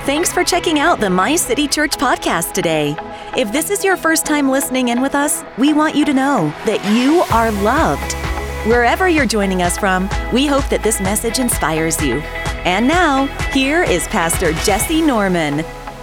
Thanks for checking out the My City Church podcast today. If this is your first time listening in with us, we want you to know that you are loved. Wherever you're joining us from, we hope that this message inspires you. And now, here is Pastor Jesse Norman.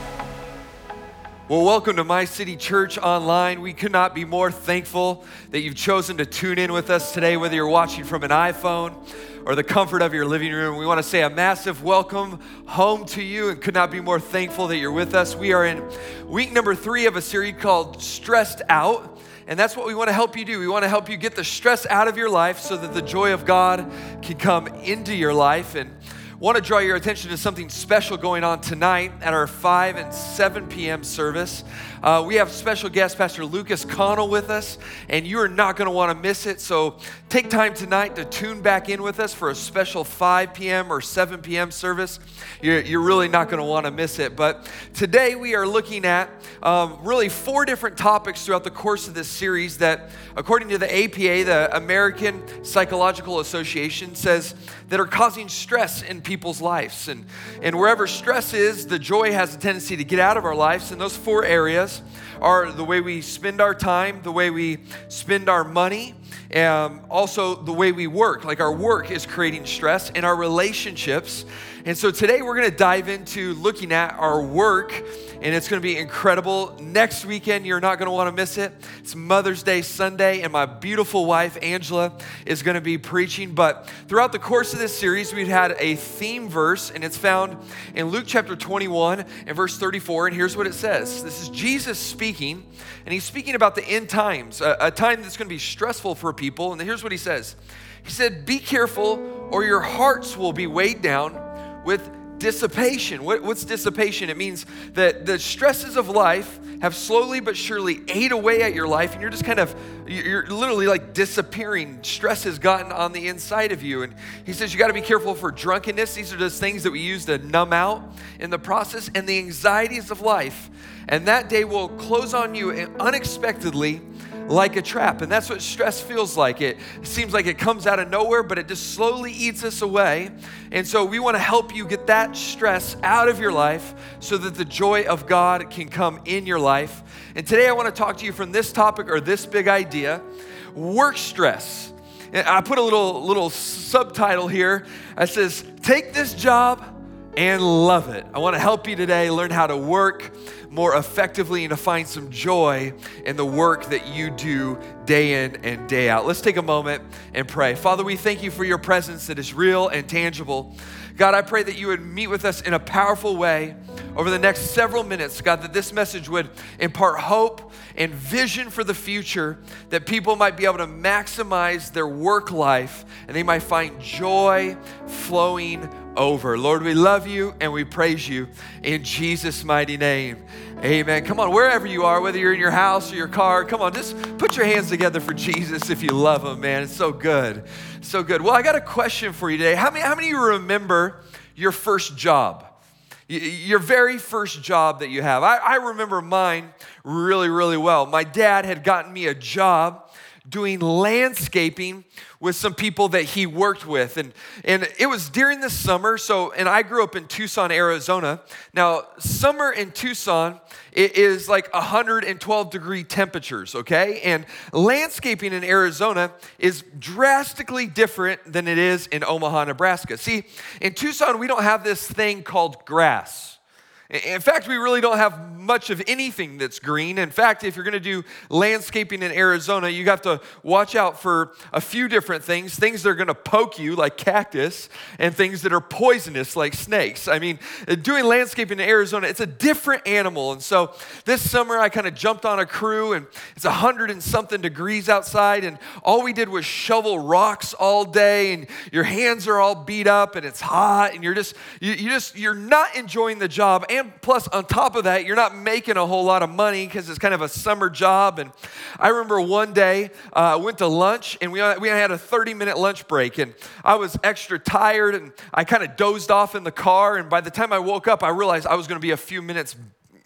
Well, welcome to My City Church Online. We could not be more thankful that you've chosen to tune in with us today, whether you're watching from an iPhone or the comfort of your living room. We want to say a massive welcome home to you and could not be more thankful that you're with us. We are in week number 3 of a series called Stressed Out. And that's what we want to help you do. We want to help you get the stress out of your life so that the joy of God can come into your life. And want to draw your attention to something special going on tonight at our 5 and 7 p.m. service. We have special guest, Pastor Lucas Connell, with us, and you are not going to want to miss it. So take time tonight to tune back in with us for a special 5 p.m. or 7 p.m. service. You're really not going to want to miss it. But today we are looking at really 4 different topics throughout the course of this series that, according to the APA, the American Psychological Association, says that are causing stress in people's lives. And wherever stress is, the joy has a tendency to get out of our lives. And those 4 areas are the way we spend our time, the way we spend our money, and also the way we work. Like our work is creating stress, and our relationships. And so today we're going to dive into looking at our work, and it's going to be incredible. Next weekend, you're not going to want to miss it. It's Mother's Day Sunday, and my beautiful wife, Angela, is going to be preaching. But throughout the course of this series, we've had a theme verse, and it's found in Luke chapter 21 and verse 34, and here's what it says. This is Jesus speaking, and he's speaking about the end times, a time that's going to be stressful for people, and here's what he says. He said, "Be careful, or your hearts will be weighed down with dissipation." What's dissipation? It means that the stresses of life have slowly but surely ate away at your life, and you're literally like disappearing. Stress has gotten on the inside of you. And he says you got to be careful for drunkenness. These are just things that we use to numb out in the process, and the anxieties of life. And that day will close on you unexpectedly, like a trap. And that's what stress feels like. It seems like it comes out of nowhere, but it just slowly eats us away. And so we want to help you get that stress out of your life so that the joy of God can come in your life. And today I want to talk to you from this topic, or this big idea, work stress. And I put a little subtitle here. It says, "Take this job and love it." I want to help you today learn how to work more effectively and to find some joy in the work that you do day in and day out. Let's take a moment and pray. Father, we thank you for your presence that is real and tangible. God, I pray that you would meet with us in a powerful way over the next several minutes. God, that this message would impart hope and vision for the future, that people might be able to maximize their work life and they might find joy flowing over. Lord, we love you and we praise you in Jesus' mighty name. Amen. Come on, wherever you are, whether you're in your house or your car, come on, just put your hands together for Jesus if you love him, man. It's so good. So good. Well, I got a question for you today. How many of you remember your first job? Your very first job that you have? I remember mine really, really well. My dad had gotten me a job doing landscaping with some people that he worked with. And it was during the summer. And I grew up in Tucson, Arizona. Now, summer in Tucson, it is like 112 degree temperatures, okay? And landscaping in Arizona is drastically different than it is in Omaha, Nebraska. See, in Tucson, we don't have this thing called grass. In fact, we really don't have much of anything that's green. In fact, if you're going to do landscaping in Arizona, you have to watch out for a few different things that are going to poke you, like cactus, and things that are poisonous, like snakes. I mean, doing landscaping in Arizona, it's a different animal. And so this summer, I kind of jumped on a crew, and it's 100 and something degrees outside, and all we did was shovel rocks all day, and your hands are all beat up, and it's hot, and you're not enjoying the job. And plus, on top of that, you're not making a whole lot of money because it's kind of a summer job. And I remember one day, I went to lunch, and we had a 30-minute lunch break. And I was extra tired, and I kind of dozed off in the car. And by the time I woke up, I realized I was going to be a few minutes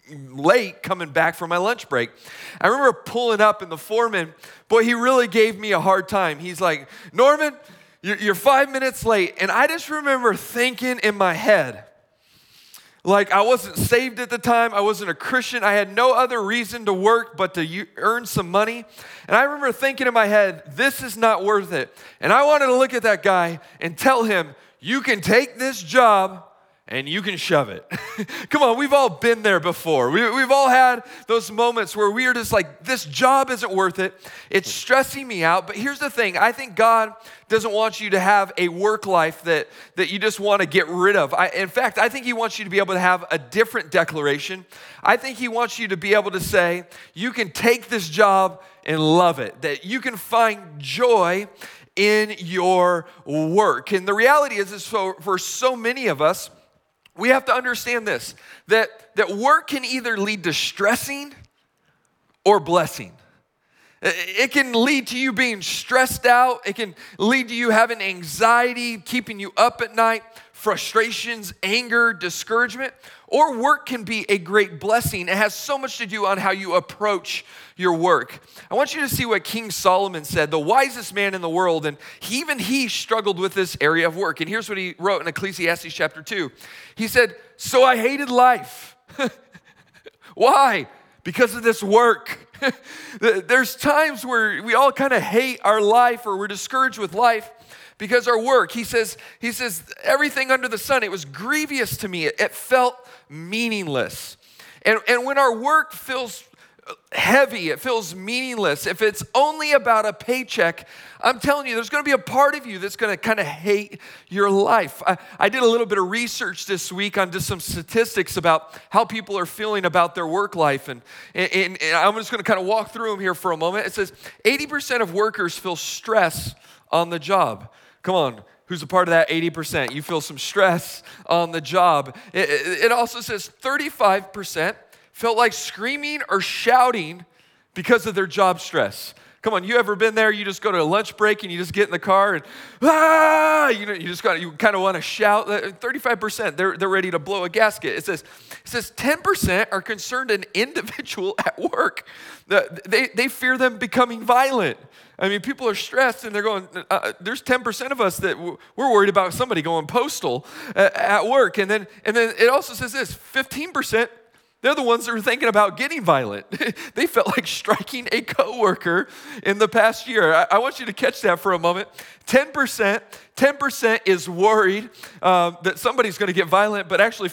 late coming back from my lunch break. I remember pulling up, and the foreman, boy, he really gave me a hard time. He's like, "Norman, you're 5 minutes late." And I just remember thinking in my head, Like I wasn't saved at the time. I wasn't a Christian. I had no other reason to work but to earn some money. And I remember thinking in my head, this is not worth it. And I wanted to look at that guy and tell him, you can take this job and you can shove it. Come on, we've all been there before. We've all had those moments where we are just like, this job isn't worth it. It's stressing me out. But here's the thing. I think God doesn't want you to have a work life that you just want to get rid of. In fact, I think he wants you to be able to have a different declaration. I think he wants you to be able to say, you can take this job and love it. That you can find joy in your work. And the reality is for so many of us, we have to understand this, that work can either lead to stressing or blessing. It can lead to you being stressed out. It can lead to you having anxiety, keeping you up at night, frustrations, anger, discouragement. Or work can be a great blessing. It has so much to do on how you approach your work. I want you to see what King Solomon said, the wisest man in the world, and even he struggled with this area of work. And here's what he wrote in Ecclesiastes chapter 2. He said, so I hated life. Why? Because of this work. There's times where we all kind of hate our life or we're discouraged with life because our work. He says, everything under the sun, it was grievous to me. It felt meaningless. And when our work feels heavy, it feels meaningless, if it's only about a paycheck, I'm telling you, there's going to be a part of you that's going to kind of hate your life. I did a little bit of research this week on just some statistics about how people are feeling about their work life, and I'm just going to kind of walk through them here for a moment. It says 80% of workers feel stress on the job. Come on. Who's a part of that 80%? You feel some stress on the job. It also says 35% felt like screaming or shouting because of their job stress. Come on, you ever been there? You just go to a lunch break and you just get in the car and you kind of want to shout. 35%, they're ready to blow a gasket. It says 10% are concerned an individual at work. They fear them becoming violent. I mean, people are stressed and they're going, there's 10% of us that we're worried about somebody going postal at work. And then it also says this, 15%, they're the ones that are thinking about getting violent. They felt like striking a coworker in the past year. I want you to catch that for a moment. 10% is worried that somebody's going to get violent, but actually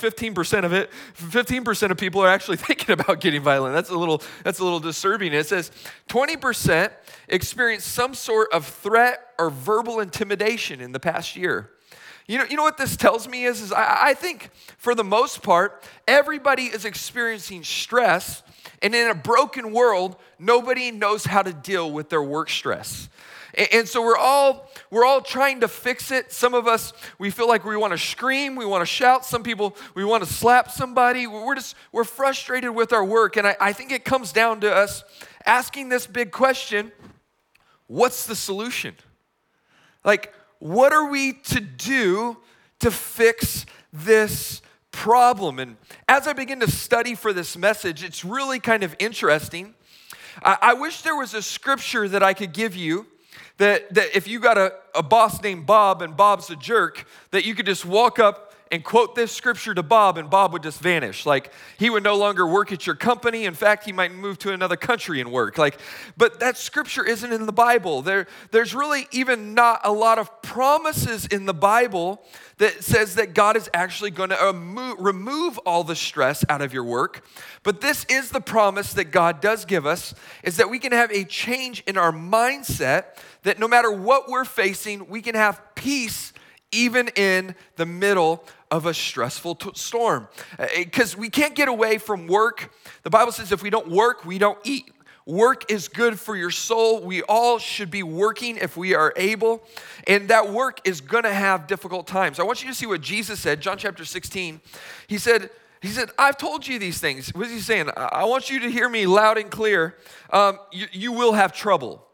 15% of people are actually thinking about getting violent. That's a little disturbing. It says 20% experienced some sort of threat or verbal intimidation in the past year. You know what this tells me is I think for the most part, everybody is experiencing stress, and in a broken world, nobody knows how to deal with their work stress. And so we're all trying to fix it. Some of us, we feel like we want to scream, we want to shout. Some people, we want to slap somebody. We're frustrated with our work, and I think it comes down to us asking this big question, what's the solution? Like, what are we to do to fix this problem? And as I begin to study for this message, it's really kind of interesting. I wish there was a scripture that I could give you that if you got a boss named Bob and Bob's a jerk, that you could just walk up and quote this scripture to Bob and Bob would just vanish. Like he would no longer work at your company. In fact, he might move to another country and work. But that scripture isn't in the Bible. There's really even not a lot of promises in the Bible that says that God is actually going to remove all the stress out of your work. But this is the promise that God does give us, is that we can have a change in our mindset, that no matter what we're facing, we can have peace even in the middle of a stressful storm. Because we can't get away from work. The Bible says if we don't work, we don't eat. Work is good for your soul. We all should be working if we are able. And that work is going to have difficult times. I want you to see what Jesus said, John chapter 16. He said, I've told you these things. What is he saying? I want you to hear me loud and clear. You will have trouble.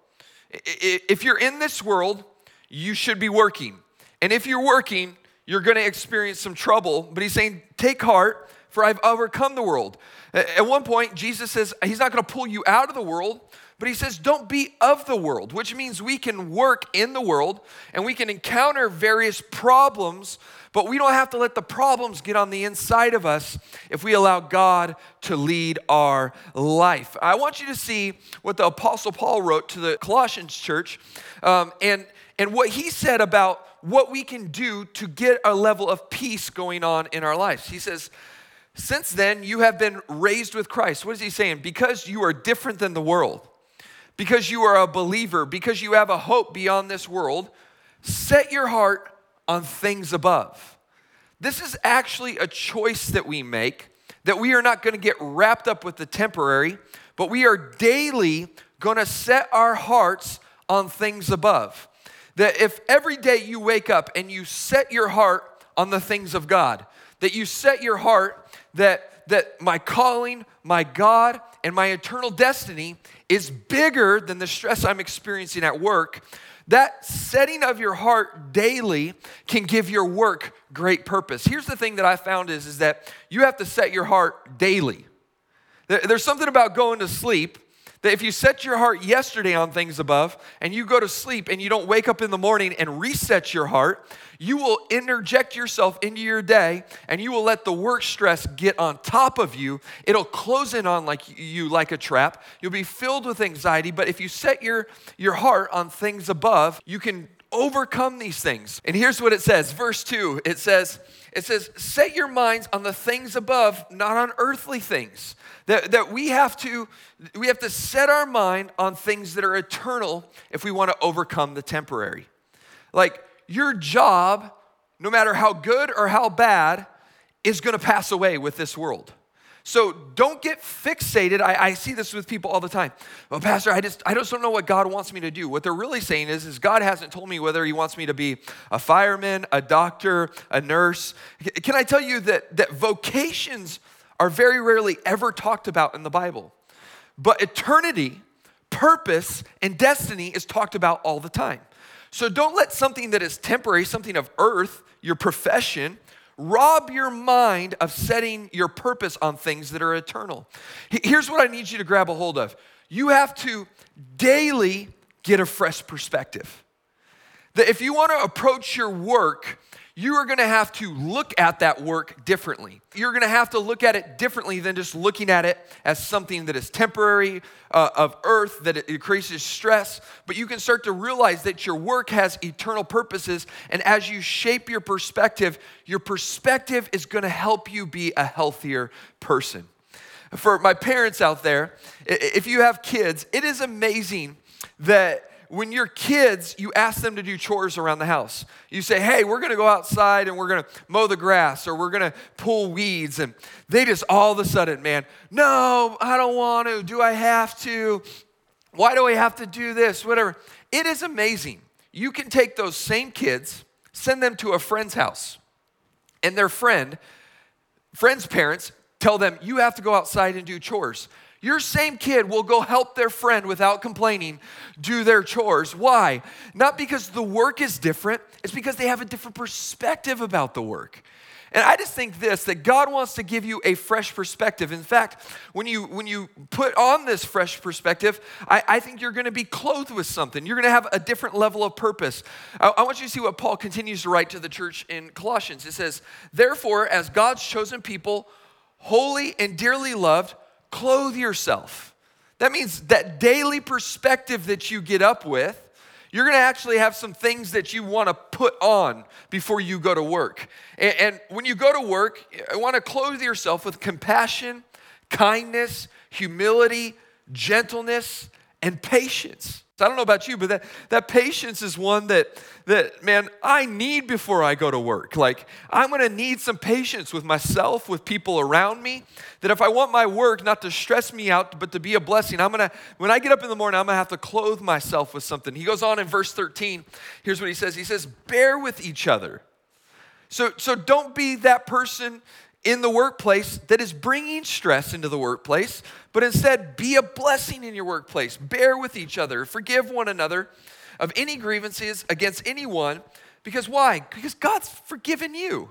If you're in this world, you should be working. And if you're working, you're going to experience some trouble. But he's saying, take heart, for I've overcome the world. At one point, Jesus says he's not going to pull you out of the world, But he says, don't be of the world, which means we can work in the world and we can encounter various problems, but we don't have to let the problems get on the inside of us if we allow God to lead our life. I want you to see what the Apostle Paul wrote to the Colossians church and what he said about what we can do to get a level of peace going on in our lives. He says, since then you have been raised with Christ. What is he saying? Because you are different than the world, because you are a believer, because you have a hope beyond this world, set your heart on things above. This is actually a choice that we make, that we are not going to get wrapped up with the temporary, but we are daily going to set our hearts on things above. That if every day you wake up and you set your heart on the things of God, that you set your heart that my calling, my God, and my eternal destiny is bigger than the stress I'm experiencing at work, that setting of your heart daily can give your work great purpose. Here's the thing that I found is that you have to set your heart daily. There's something about going to sleep that if you set your heart yesterday on things above and you go to sleep and you don't wake up in the morning and reset your heart, you will interject yourself into your day and you will let the work stress get on top of you. It'll close in on you like a trap. You'll be filled with anxiety, but if you set your heart on things above, you can overcome these things. And here's what it says, verse 2, it says, set your minds on the things above, not on earthly things. That we have to set our mind on things that are eternal if we want to overcome the temporary. Like your job, no matter how good or how bad, is going to pass away with this world. So don't get fixated. I see this with people all the time. Well, Pastor, I just don't know what God wants me to do. What they're really saying is God hasn't told me whether he wants me to be a fireman, a doctor, a nurse. Can I tell you that vocations are very rarely ever talked about in the Bible. But eternity, purpose, and destiny is talked about all the time. So don't let something that is temporary, something of earth, your profession, rob your mind of setting your purpose on things that are eternal. Here's what I need you to grab a hold of. You have to daily get a fresh perspective. That if you want to approach your work, you are going to have to look at that work differently. You're going to have to look at it differently than just looking at it as something that is temporary, of earth, that it increases stress. But you can start to realize that your work has eternal purposes. And as you shape your perspective is going to help you be a healthier person. For my parents out there, if you have kids, it is amazing that when you're kids, you ask them to do chores around the house. You say, hey, we're going to go outside and we're going to mow the grass or we're going to pull weeds. And they just all of a sudden, man, no, I don't want to. Do I have to? Why do I have to do this? Whatever. It is amazing. You can take those same kids, send them to a friend's house, and their friend's parents tell them, you have to go outside and do chores. Your same kid will go help their friend without complaining do their chores. Why? Not because the work is different. It's because they have a different perspective about the work. And I just think that God wants to give you a fresh perspective. In fact, when you put on this fresh perspective, I think you're going to be clothed with something. You're going to have a different level of purpose. I want you to see what Paul continues to write to the church in Colossians. It says, therefore, as God's chosen people, holy and dearly loved, clothe yourself. That means that daily perspective that you get up with, you're going to actually have some things that you want to put on before you go to work. And when you go to work, I want to clothe yourself with compassion, kindness, humility, gentleness, and patience. I don't know about you, but that patience is one that man, I need before I go to work. Like, I'm going to need some patience with myself, with people around me, that if I want my work not to stress me out, but to be a blessing, when I get up in the morning, I'm going to have to clothe myself with something. He goes on in verse 13. Here's what he says. He says, bear with each other. So don't be that person in the workplace that is bringing stress into the workplace, but instead be a blessing in your workplace. Bear with each other. Forgive one another of any grievances against anyone. Because why? Because God's forgiven you.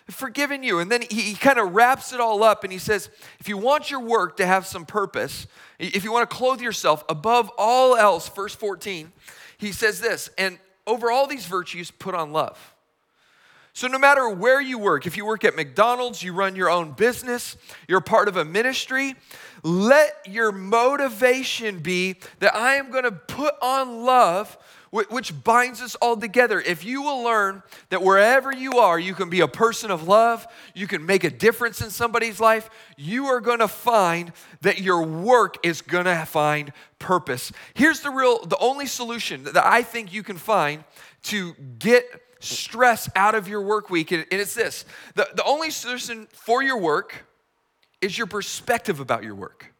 And then he kind of wraps it all up and he says, if you want your work to have some purpose, if you want to clothe yourself above all else, verse 14, he says this, and over all these virtues, put on love. So no matter where you work, if you work at McDonald's, you run your own business, you're part of a ministry, let your motivation be that I am going to put on love, which binds us all together. If you will learn that wherever you are, you can be a person of love, you can make a difference in somebody's life, you are going to find that your work is going to find purpose. Here's the only solution that I think you can find to get stress out of your work week, and it's this. The only solution for your work is your perspective about your work.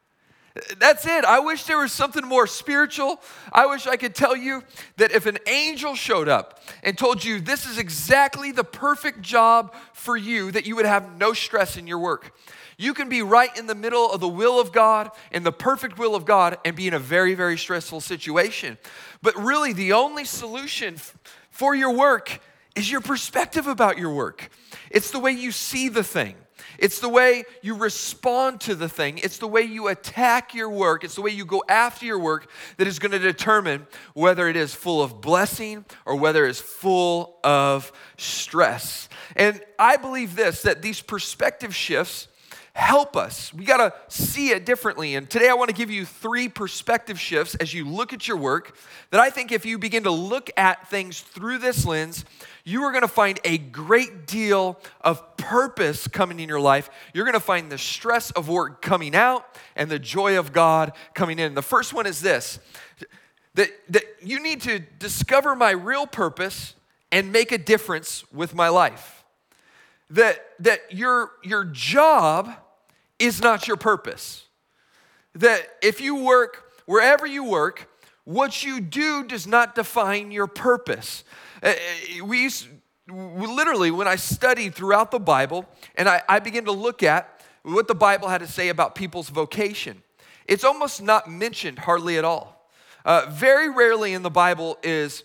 That's it. I wish there was something more spiritual. I wish I could tell you that if an angel showed up and told you this is exactly the perfect job for you, that you would have no stress in your work. You can be right in the middle of the will of God and the perfect will of God and be in a very, very stressful situation. But really, the only solution for your work is your perspective about your work. It's the way you see the thing. It's the way you respond to the thing. It's the way you attack your work. It's the way you go after your work that is going to determine whether it is full of blessing or whether it's full of stress. And I believe this, that these perspective shifts help us. We got to see it differently. And today I want to give you 3 perspective shifts as you look at your work that I think if you begin to look at things through this lens, you are going to find a great deal of purpose coming in your life. You're going to find the stress of work coming out and the joy of God coming in. The first one is this, that you need to discover my real purpose and make a difference with my life. That your job is not your purpose. That if you work, wherever you work, what you do does not define your purpose. We literally, when I studied throughout the Bible, and I began to look at what the Bible had to say about people's vocation, it's almost not mentioned hardly at all. Very rarely in the Bible is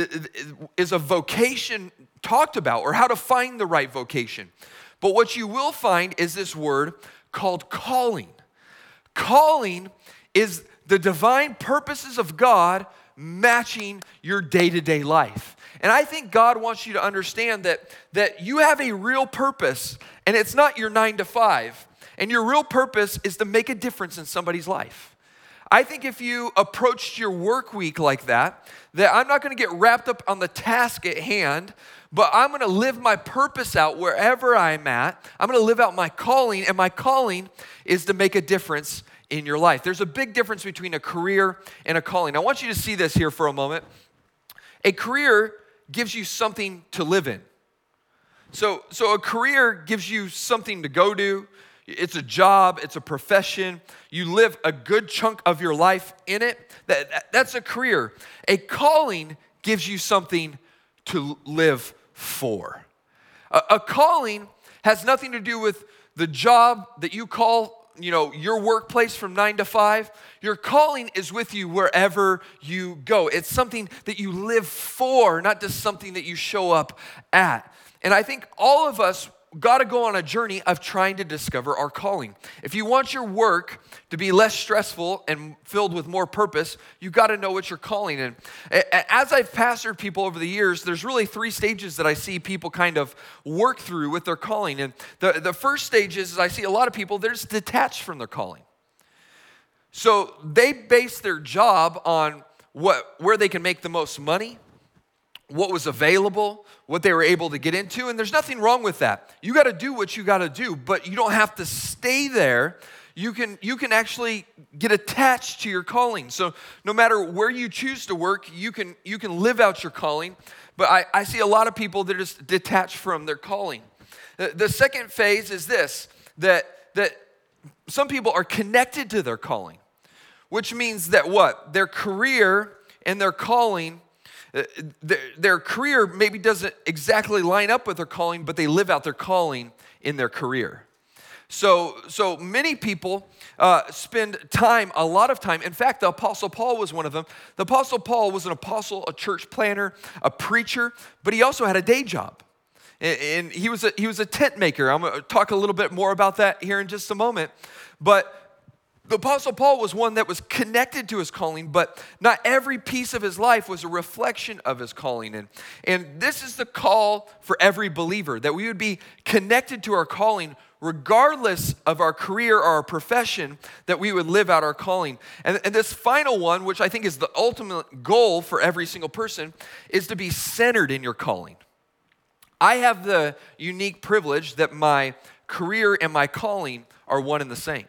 a vocation talked about or how to find the right vocation. But what you will find is this word called calling. Calling is the divine purposes of God matching your day-to-day life. And I think God wants you to understand that you have a real purpose, and it's not your 9 to 5. And your real purpose is to make a difference in somebody's life. I think if you approached your work week like that I'm not going to get wrapped up on the task at hand, but I'm going to live my purpose out wherever I'm at. I'm going to live out my calling, and my calling is to make a difference in your life. There's a big difference between a career and a calling. I want you to see this here for a moment. A career gives you something to live in. So a career gives you something to go do. It's a job, it's a profession. You live a good chunk of your life in it. That's a career. A calling gives you something to live for. A calling has nothing to do with the job that you call, your workplace from 9 to 5. Your calling is with you wherever you go. It's something that you live for, not just something that you show up at. And I think all of us got to go on a journey of trying to discover our calling. If you want your work to be less stressful and filled with more purpose, you got to know what you're calling. And as I've pastored people over the years, there's really 3 stages that I see people kind of work through with their calling. And the first stage is I see a lot of people, they're just detached from their calling. So they base their job on where they can make the most money, what was available, what they were able to get into, and there's nothing wrong with that. You got to do what you got to do, but you don't have to stay there. You can actually get attached to your calling. So no matter where you choose to work, you can live out your calling. But I see a lot of people that are just detached from their calling. The second phase is this, that some people are connected to their calling, which means that what? Their career and their calling, their career maybe doesn't exactly line up with their calling, but they live out their calling in their career. So many people spend time, a lot of time. In fact, the Apostle Paul was one of them. The Apostle Paul was an apostle, a church planner, a preacher, but he also had a day job. And he was a tent maker. I'm going to talk a little bit more about that here in just a moment. But the Apostle Paul was one that was connected to his calling, but not every piece of his life was a reflection of his calling. And this is the call for every believer, that we would be connected to our calling regardless of our career or our profession, that we would live out our calling. And this final one, which I think is the ultimate goal for every single person, is to be centered in your calling. I have the unique privilege that my career and my calling are one and the same.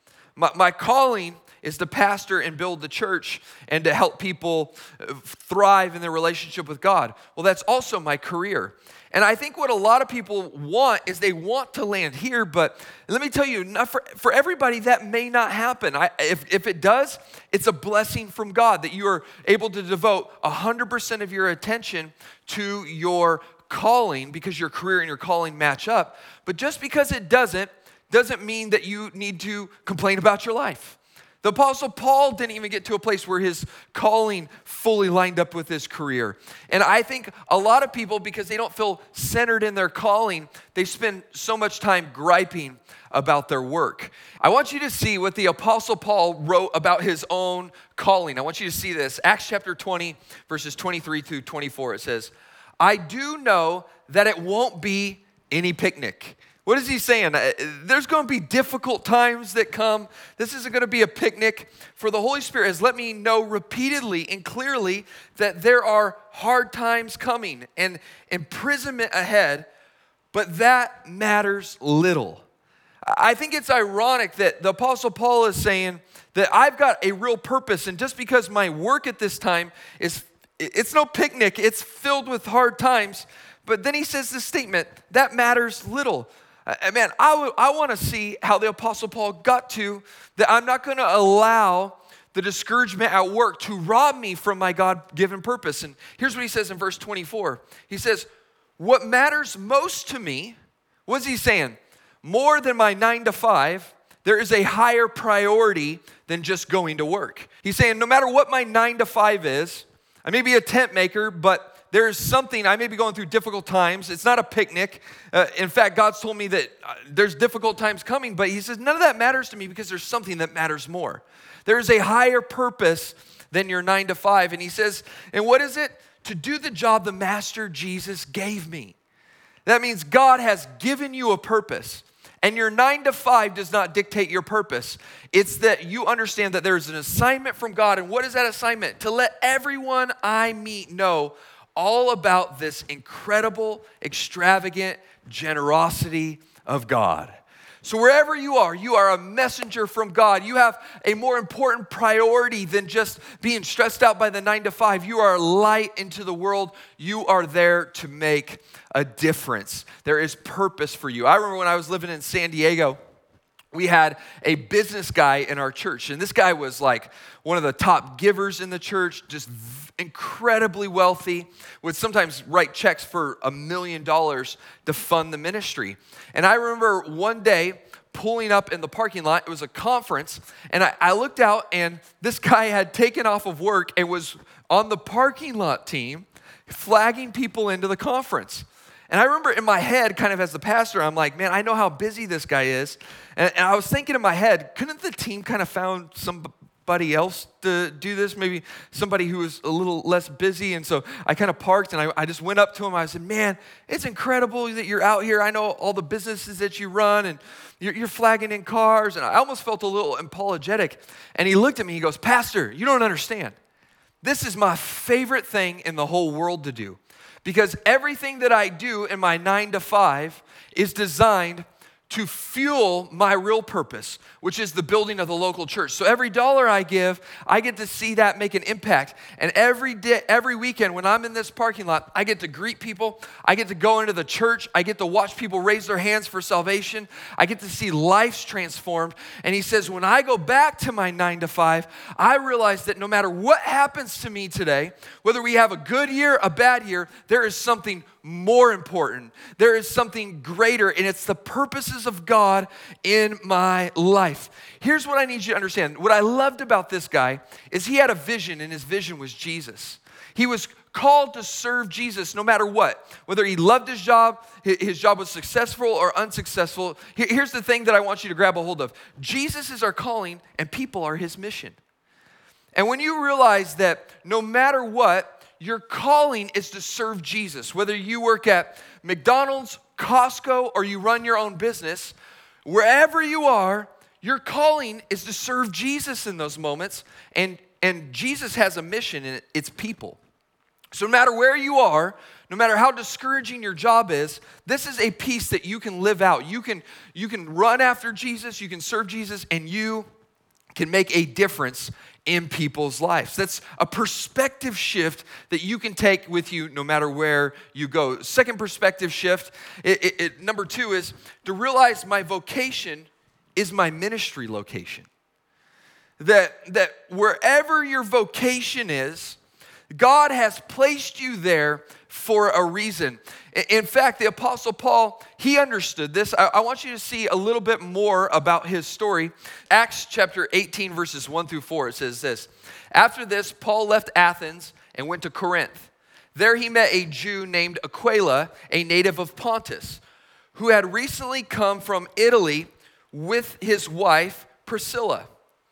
My calling is to pastor and build the church and to help people thrive in their relationship with God. Well, that's also my career. And I think what a lot of people want is they want to land here, but let me tell you, not for everybody, that may not happen. If it does, it's a blessing from God that you are able to devote 100% of your attention to your calling because your career and your calling match up. But just because it doesn't mean that you need to complain about your life. The Apostle Paul didn't even get to a place where his calling fully lined up with his career. And I think a lot of people, because they don't feel centered in their calling, they spend so much time griping about their work. I want you to see what the Apostle Paul wrote about his own calling. I want you to see this. Acts chapter 20, verses 23 through 24. It says, "I do know that it won't be any picnic." What is he saying? There's going to be difficult times that come. This isn't going to be a picnic. For the Holy Spirit has let me know repeatedly and clearly that there are hard times coming and imprisonment ahead, but that matters little. I think it's ironic that the Apostle Paul is saying that I've got a real purpose, and just because my work at this time it's no picnic, it's filled with hard times, but then he says this statement, that matters little. Man, I want to see how the Apostle Paul got to that I'm not going to allow the discouragement at work to rob me from my God-given purpose. And here's what he says in verse 24. He says, what matters most to me, what's he saying? More than my 9 to 5, there is a higher priority than just going to work. He's saying no matter what my 9 to 5 is, I may be a tent maker, but there is something, I may be going through difficult times. It's not a picnic. In fact, God's told me that there's difficult times coming, but he says, none of that matters to me because there's something that matters more. There is a higher purpose than your 9 to 5. And he says, and what is it? To do the job the Master Jesus gave me. That means God has given you a purpose. And your 9 to 5 does not dictate your purpose. It's that you understand that there's an assignment from God. And what is that assignment? To let everyone I meet know all about this incredible, extravagant generosity of God. So wherever you are a messenger from God. You have a more important priority than just being stressed out by the 9 to 5. You are a light into the world. You are there to make a difference. There is purpose for you. I remember when I was living in San Diego, we had a business guy in our church, and this guy was like one of the top givers in the church, just incredibly wealthy, would sometimes write checks for $1 million to fund the ministry. And I remember one day pulling up in the parking lot. It was a conference, and I looked out, and this guy had taken off of work and was on the parking lot team flagging people into the conference. And I remember in my head, kind of as the pastor, I'm like, man, I know how busy this guy is. And I was thinking in my head, couldn't the team kind of found somebody else to do this? Maybe somebody who was a little less busy. And so I kind of parked and I just went up to him. I said, man, it's incredible that you're out here. I know all the businesses that you run and you're flagging in cars. And I almost felt a little apologetic. And he looked at me, he goes, Pastor, you don't understand. This is my favorite thing in the whole world to do. Because everything that I do in my 9 to 5 is designed to fuel my real purpose, which is the building of the local church. So every dollar I give, I get to see that make an impact. And every day, every weekend when I'm in this parking lot, I get to greet people. I get to go into the church. I get to watch people raise their hands for salvation. I get to see lives transformed. And he says, when I go back to my 9 to 5, I realize that no matter what happens to me today, whether we have a good year, a bad year, there is something more important. There is something greater, and it's the purposes of God in my life. Here's what I need you to understand. What I loved about this guy is he had a vision, and his vision was Jesus. He was called to serve Jesus no matter what. Whether he loved his job was successful or unsuccessful. Here's the thing that I want you to grab a hold of. Jesus is our calling, and people are his mission. And when you realize that no matter what, your calling is to serve Jesus. Whether you work at McDonald's, Costco, or you run your own business, wherever you are, your calling is to serve Jesus in those moments. And Jesus has a mission, and it's people. So no matter where you are, no matter how discouraging your job is, this is a piece that you can live out. You can run after Jesus, you can serve Jesus, and you can make a difference in people's lives. That's a perspective shift that you can take with you no matter where you go. Second perspective shift, number 2 is to realize my vocation is my ministry location. That wherever your vocation is, God has placed you there for a reason. In fact, the Apostle Paul, he understood this. I want you to see a little bit more about his story. Acts chapter 18, verses 1 through 4, it says this. After this, Paul left Athens and went to Corinth. There he met a Jew named Aquila, a native of Pontus, who had recently come from Italy with his wife Priscilla.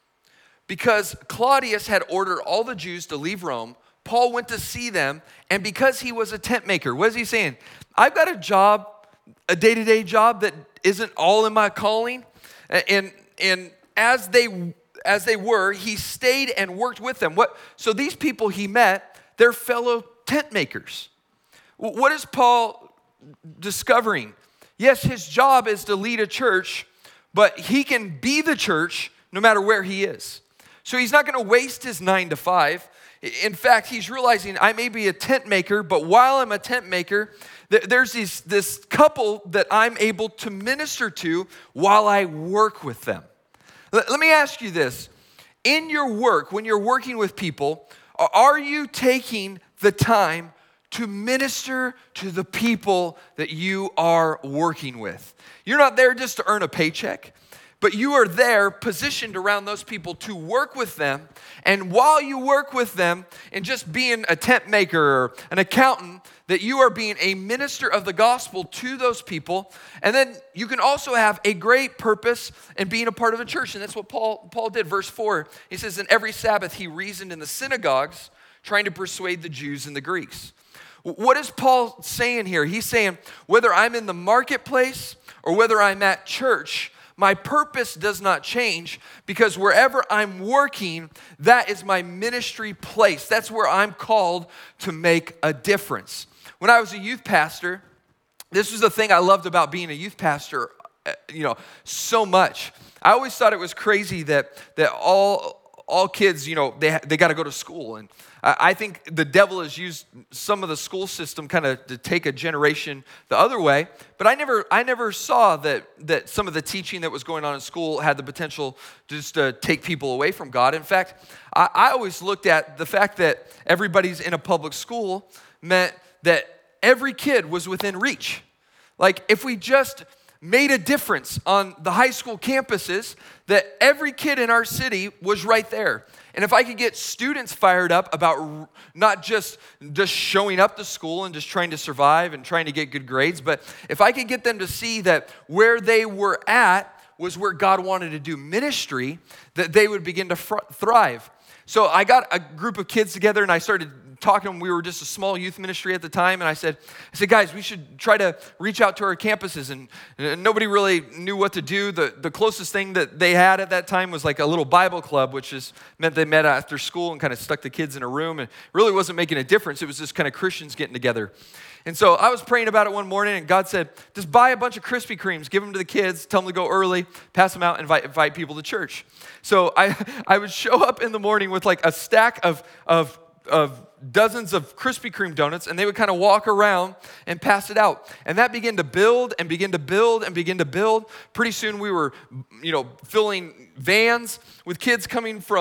Because Claudius had ordered all the Jews to leave Rome, Paul went to see them, and because he was a tent maker, what is he saying? I've got a job, a day-to-day job that isn't all in my calling. And as they were, he stayed and worked with them. So these people he met, they're fellow tent makers. What is Paul discovering? Yes, his job is to lead a church, but he can be the church no matter where he is. So he's not going to waste his 9 to 5. In fact, he's realizing I may be a tent maker, but while I'm a tent maker, there's this couple that I'm able to minister to while I work with them. Let me ask you this. In your work, when you're working with people, are you taking the time to minister to the people that you are working with? You're not there just to earn a paycheck, but you are there positioned around those people to work with them. And while you work with them and just being a tent maker or an accountant, that you are being a minister of the gospel to those people. And then you can also have a great purpose in being a part of a church. And that's what Paul did. Verse 4, he says, "And every Sabbath he reasoned in the synagogues, trying to persuade the Jews and the Greeks." What is Paul saying here? He's saying, whether I'm in the marketplace or whether I'm at church, my purpose does not change, because wherever I'm working, that is my ministry place. That's where I'm called to make a difference. When I was a youth pastor, this was the thing I loved about being a youth pastor, so much. I always thought it was crazy that all kids, they got to go to school. And I think the devil has used some of the school system kind of to take a generation the other way. But I never saw that some of the teaching that was going on in school had the potential just to take people away from God. In fact, I always looked at the fact that everybody's in a public school meant that every kid was within reach. Like if we just made a difference on the high school campuses, that every kid in our city was right there. And if I could get students fired up about not just showing up to school and just trying to survive and trying to get good grades, but if I could get them to see that where they were at was where God wanted to do ministry, that they would begin to thrive. So I got a group of kids together and I started talking to them. We were just a small youth ministry at the time, and I said, guys, we should try to reach out to our campuses. And nobody really knew what to do. The closest thing that they had at that time was like a little Bible club, which meant they met after school and kind of stuck the kids in a room, and really wasn't making a difference. It was just kind of Christians getting together. And so I was praying about it one morning, and God said, just buy a bunch of Krispy Kremes, give them to the kids, tell them to go early, pass them out, and invite people to church. So I would show up in the morning with like a stack of dozens of Krispy Kreme donuts, and they would kind of walk around and pass it out. And that began to build and begin to build and begin to build. Pretty soon we were, filling vans with kids coming from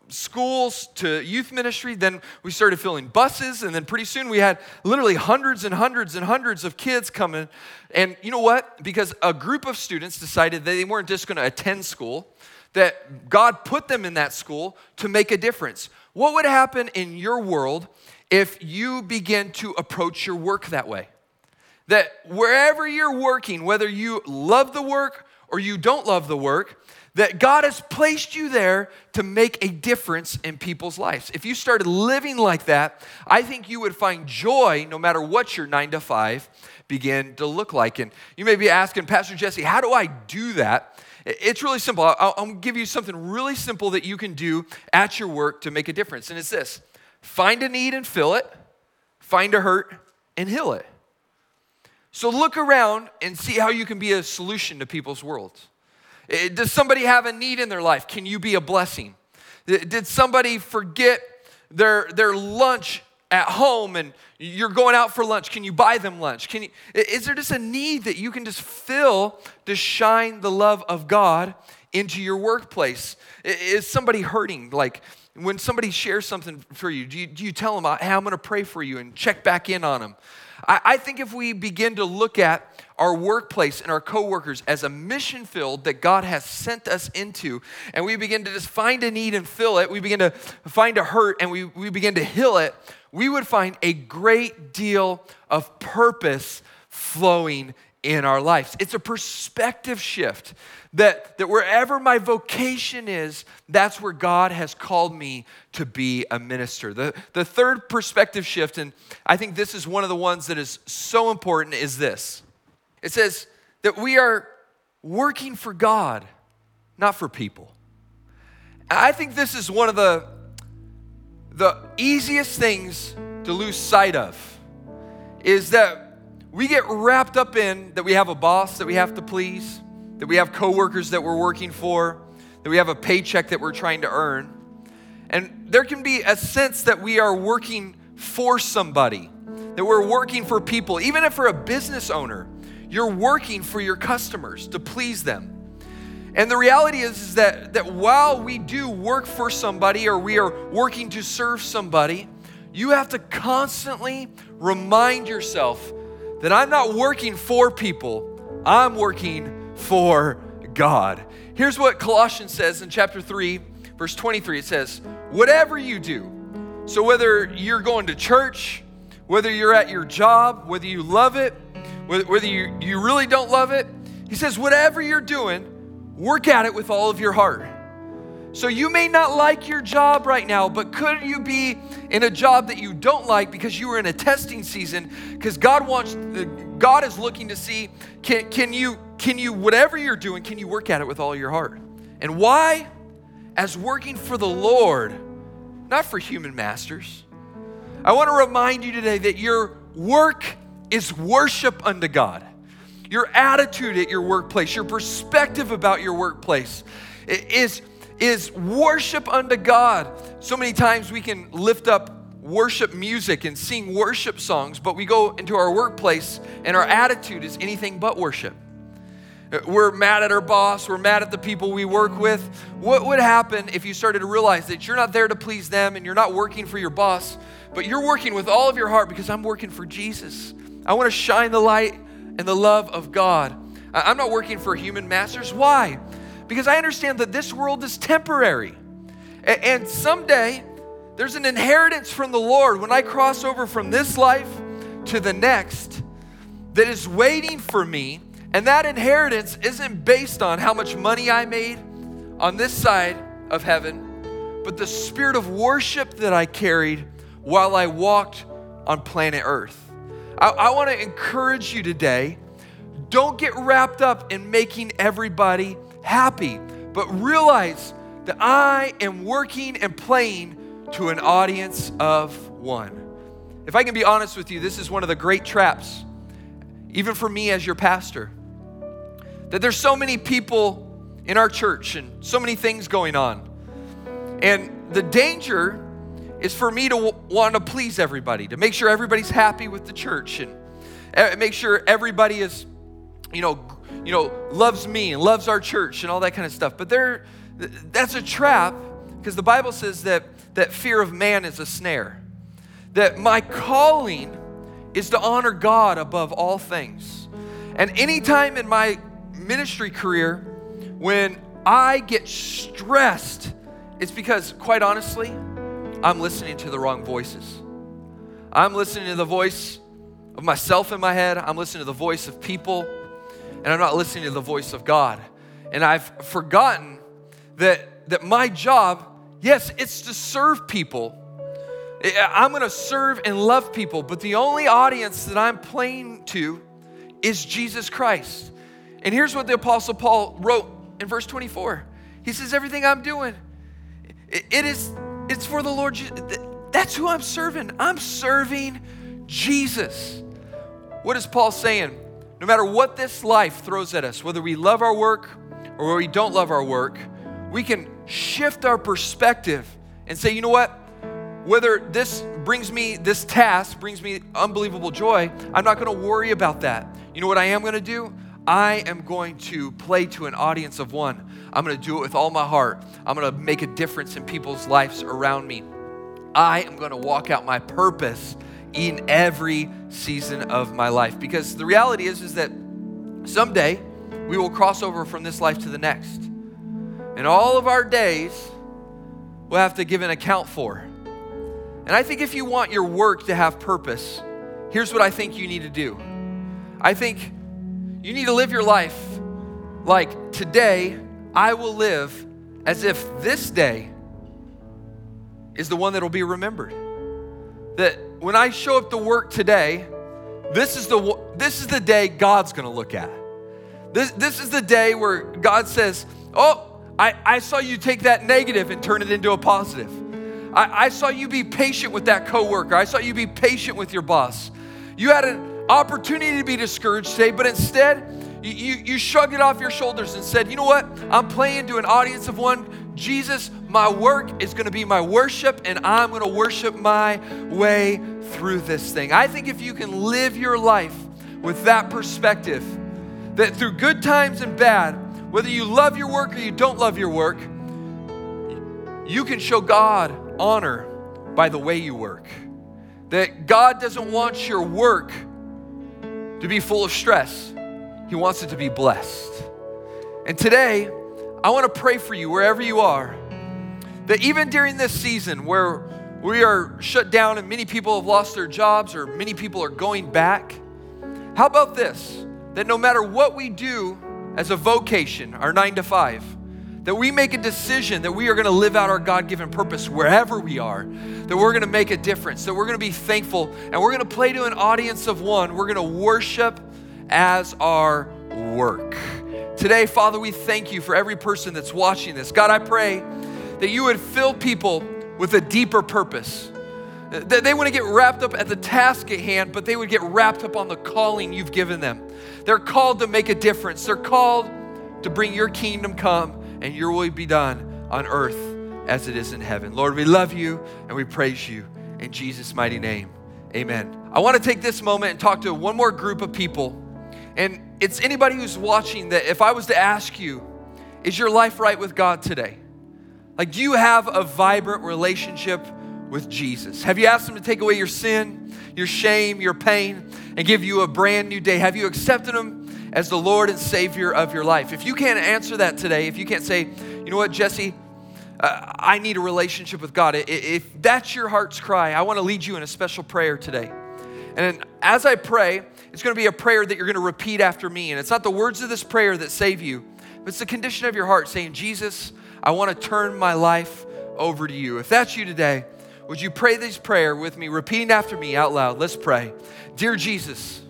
schools to youth ministry. Then we started filling buses, and then pretty soon we had literally hundreds and hundreds and hundreds of kids coming. And you know what? Because a group of students decided that they weren't just going to attend school, that God put them in that school to make a difference. What would happen in your world if you begin to approach your work that way? That wherever you're working, whether you love the work or you don't love the work, that God has placed you there to make a difference in people's lives. If you started living like that, I think you would find joy no matter what your 9 to 5 begin to look like. And you may be asking, Pastor Jesse, how do I do that? It's really simple. I'll give you something really simple that you can do at your work to make a difference. And it's this: find a need and fill it, find a hurt and heal it. So look around and see how you can be a solution to people's worlds. Does somebody have a need in their life? Can you be a blessing? Did somebody forget their lunch at home and you're going out for lunch? Can you buy them lunch? Is there just a need that you can just fill to shine the love of God into your workplace? Is somebody hurting? Like when somebody shares something for you, do you tell them, hey, I'm going to pray for you and check back in on them? I think if we begin to look at our workplace and our coworkers as a mission field that God has sent us into, and we begin to just find a need and fill it, we begin to find a hurt and we begin to heal it, we would find a great deal of purpose flowing in our lives. It's a perspective shift that wherever my vocation is, that's where God has called me to be a minister. The third perspective shift, and I think this is one of the ones that is so important, is this. It says that we are working for God, not for people. I think this is one of the easiest things to lose sight of, is that we get wrapped up in that we have a boss that we have to please, that we have coworkers that we're working for, that we have a paycheck that we're trying to earn. And there can be a sense that we are working for somebody, that we're working for people. Even if you're a business owner, you're working for your customers to please them. And the reality is that while we do work for somebody or we are working to serve somebody, you have to constantly remind yourself that I'm not working for people, I'm working for God. Here's what Colossians says in chapter 3, verse 23. It says, whatever you do, so whether you're going to church, whether you're at your job, whether you love it, whether you really don't love it, he says, whatever you're doing, work at it with all of your heart. So you may not like your job right now, but could you be in a job that you don't like because you were in a testing season? Because God is looking to see, can you, whatever you're doing, can you work at it with all your heart? And why? As working for the Lord, not for human masters. I want to remind you today that your work is worship unto God. Your attitude at your workplace, your perspective about your workplace is worship unto God. So many times we can lift up worship music and sing worship songs, but we go into our workplace and our attitude is anything but worship. We're mad at our boss, we're mad at the people we work with. What would happen if you started to realize that you're not there to please them and you're not working for your boss, but you're working with all of your heart because I'm working for Jesus. I want to shine the light and the love of God. I'm not working for human masters. Why? Because I understand that this world is temporary. And someday, there's an inheritance from the Lord when I cross over from this life to the next that is waiting for me. And that inheritance isn't based on how much money I made on this side of heaven, but the spirit of worship that I carried while I walked on planet Earth. I want to encourage you today, don't get wrapped up in making everybody happy, but realize that I am working and playing to an audience of one. If I can be honest with you, this is one of the great traps, even for me as your pastor, that there's so many people in our church and so many things going on. And the danger is for me to want to please everybody, to make sure everybody's happy with the church and make sure everybody is, loves me and loves our church and all that kind of stuff. But that's a trap Because the Bible says that fear of man is a snare. That my calling is to honor God above all things. And anytime in my ministry career when I get stressed, it's because, quite honestly, I'm listening to the wrong voices. I'm listening to the voice of myself in my head. I'm listening to the voice of people, and I'm not listening to the voice of God. And I've forgotten that my job, yes, it's to serve people. I'm going to serve and love people, but the only audience that I'm playing to is Jesus Christ. And here's what the Apostle Paul wrote in verse 24. He says, everything I'm doing, it's for the Lord. That's who I'm serving. I'm serving Jesus. What is Paul saying? No matter what this life throws at us, whether we love our work or whether we don't love our work, we can shift our perspective and say, you know what? Whether this task brings me unbelievable joy, I'm not going to worry about that. You know what I am going to do? I am going to play to an audience of one. I'm going to do it with all my heart. I'm going to make a difference in people's lives around me. I am going to walk out my purpose in every season of my life. Because the reality is that someday we will cross over from this life to the next. And all of our days we'll have to give an account for. And I think if you want your work to have purpose, here's what I think you need to do. I think you need to live your life like today I will live as if this day is the one that will be remembered. That when I show up to work today, this is the day God's going to look at. This is the day where God says, oh, I saw you take that negative and turn it into a positive. I saw you be patient with that coworker. I saw you be patient with your boss. You had an opportunity to be discouraged today, but instead, you shrugged it off your shoulders and said, you know what? I'm playing to an audience of one. Jesus, my work is going to be my worship, and I'm going to worship my way through this thing. I think if you can live your life with that perspective, that through good times and bad, whether you love your work or you don't love your work, you can show God honor by the way you work. That God doesn't want your work to be full of stress. He wants it to be blessed. And today, I want to pray for you wherever you are, that even during this season where we are shut down and many people have lost their jobs or many people are going back, how about this? That no matter what we do as a vocation, our 9 to 5, that we make a decision that we are going to live out our God-given purpose wherever we are, that we're going to make a difference, that we're going to be thankful, and we're going to play to an audience of one. We're going to worship as our work. Today, Father, we thank you for every person that's watching this. God, I pray that you would fill people with a deeper purpose. That they wouldn't get wrapped up at the task at hand, but they would get wrapped up on the calling you've given them. They're called to make a difference. They're called to bring your kingdom come and your will be done on earth as it is in heaven. Lord, we love you and we praise you in Jesus' mighty name. Amen. I want to take this moment and talk to one more group of people. And it's anybody who's watching that if I was to ask you, is your life right with God today? Like, do you have a vibrant relationship with Jesus? Have you asked him to take away your sin, your shame, your pain, and give you a brand new day? Have you accepted him as the Lord and Savior of your life? If you can't answer that today, if you can't say, you know what, Jesse, I need a relationship with God. If that's your heart's cry, I want to lead you in a special prayer today. And as I pray, it's going to be a prayer that you're going to repeat after me. And it's not the words of this prayer that save you, but it's the condition of your heart saying, Jesus, I want to turn my life over to you. If that's you today, would you pray this prayer with me, repeating after me out loud? Let's pray. Dear Jesus,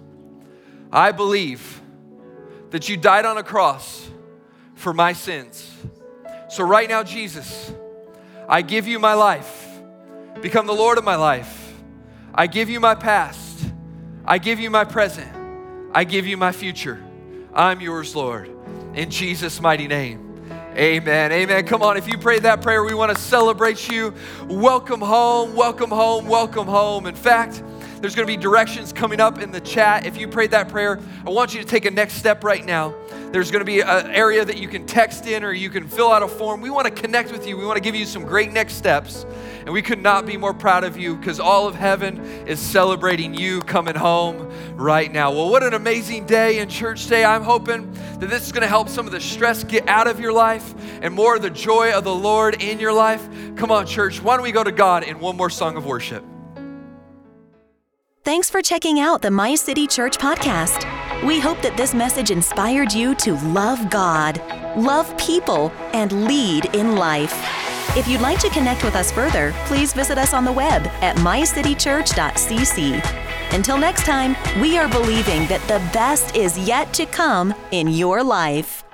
I believe that you died on a cross for my sins. So right now, Jesus, I give you my life. Become the Lord of my life. I give you my past. I give you my present. I give you my future. I'm yours, Lord. In Jesus' mighty name. Amen. Amen. Come on, if you prayed that prayer, we want to celebrate you. Welcome home, welcome home, welcome home. In fact, There's going to be directions coming up in the chat. If you prayed that prayer, I want you to take a next step right now. There's going to be an area that you can text in or you can fill out a form. We want to connect with you. We want to give you some great next steps. And we could not be more proud of you because all of heaven is celebrating you coming home right now. Well, what an amazing day in church today. I'm hoping that this is going to help some of the stress get out of your life and more of the joy of the Lord in your life. Come on, church. Why don't we go to God in one more song of worship? Thanks for checking out the My City Church podcast. We hope that this message inspired you to love God, love people, and lead in life. If you'd like to connect with us further, please visit us on the web at mycitychurch.cc. Until next time, we are believing that the best is yet to come in your life.